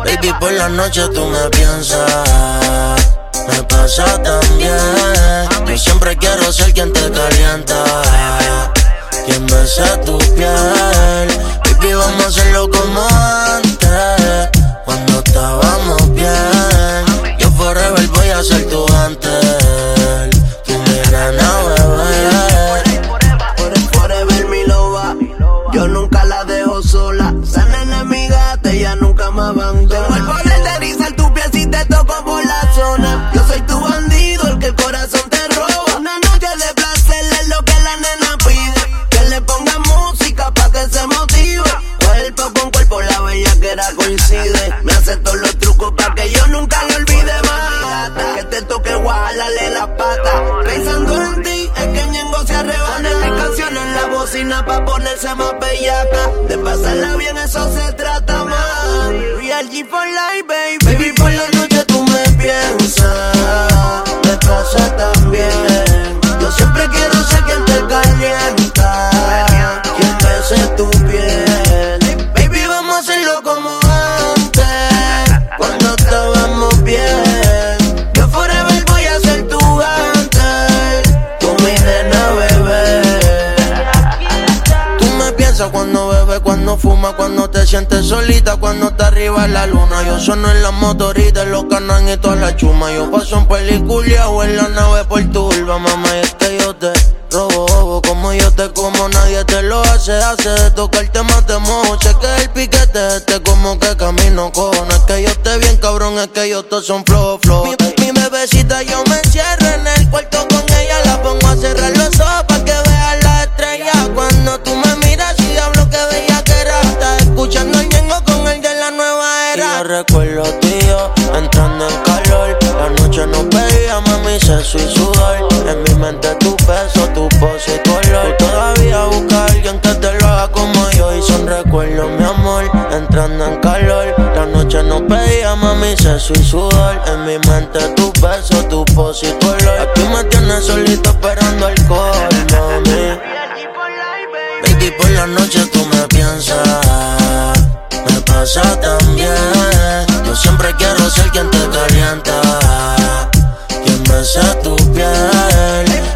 Baby, por la noche tú me piensas, me pasa también. Yo siempre quiero ser quien te calienta, quien bese tu piel. Baby, vamos a hacerlo como antes, cuando estábamos bien. Yo forever voy a ser tu antes, tu mi nena bebé. Forever mi loba, yo nunca la dejo sola. Esa nena es mi gata, ella nunca me abandona. El poder de rizar tu piel si te toco por la zona. Yo soy tu bandido, el que el corazón te roba. Una noche de placer es lo que la nena pide, que le ponga música pa' que se motive. Cuerpo con cuerpo la bellaquera coincide. Me hace todos los trucos pa' que yo nunca le olvide más. Que te toque guajarle la pata. Pensando en ti es que Ñengo se arrebata. Mi canción en la bocina pa' ponerse más bellaca. De pasarla bien eso se trata más. Real G for life, baby. Baby, por la noche tú me piensas, me pasa también. Yo siempre quiero ser quien te calienta, quien bese tu piel. Baby, vamos a hacerlo como antes, cuando estábamos bien. Yo forever voy a ser tu antes, tú mi nena bebé. Tú me piensas cuando bebes, cuando fumas, cuando te sientes solita, cuando te arriba la luna. Yo sueno en la motorita, en los canan y toda la chuma. Yo paso en película o en la nave por tu urba, mamá. Y es que yo te robo, bobo, como yo te como, nadie te lo hace. Hace de tocarte más te mojo. Sé que el piquete este como que camino cojo. No es que yo esté bien cabrón, es que yo todos son flow. Mi bebecita yo me encierro en el cuarto con ella. La pongo a cerrar los ojos pa' que vea las estrellas. Cuando tú me miras y hablo que veía que era. Estás escuchando el Ñengo con el de la nueva era. Y yo recuerdo tío, entrando en calor. La noche nos veía, mami, sexo y sudor. En mi mente tu peso, tu pose y color. Todavía busca a alguien que te lo haga como yo. Y son recuerdos, mi amor, entrando en calor. La noche nos veía, mami, sexo y sudor. En mi mente tu peso, tu pose y color. Aquí me tienes solito esperando alcohol, mami. Baby, por la noche tú me piensas, me pasa también. Yo siempre quiero ser quien te calienta, quien bese tu piel.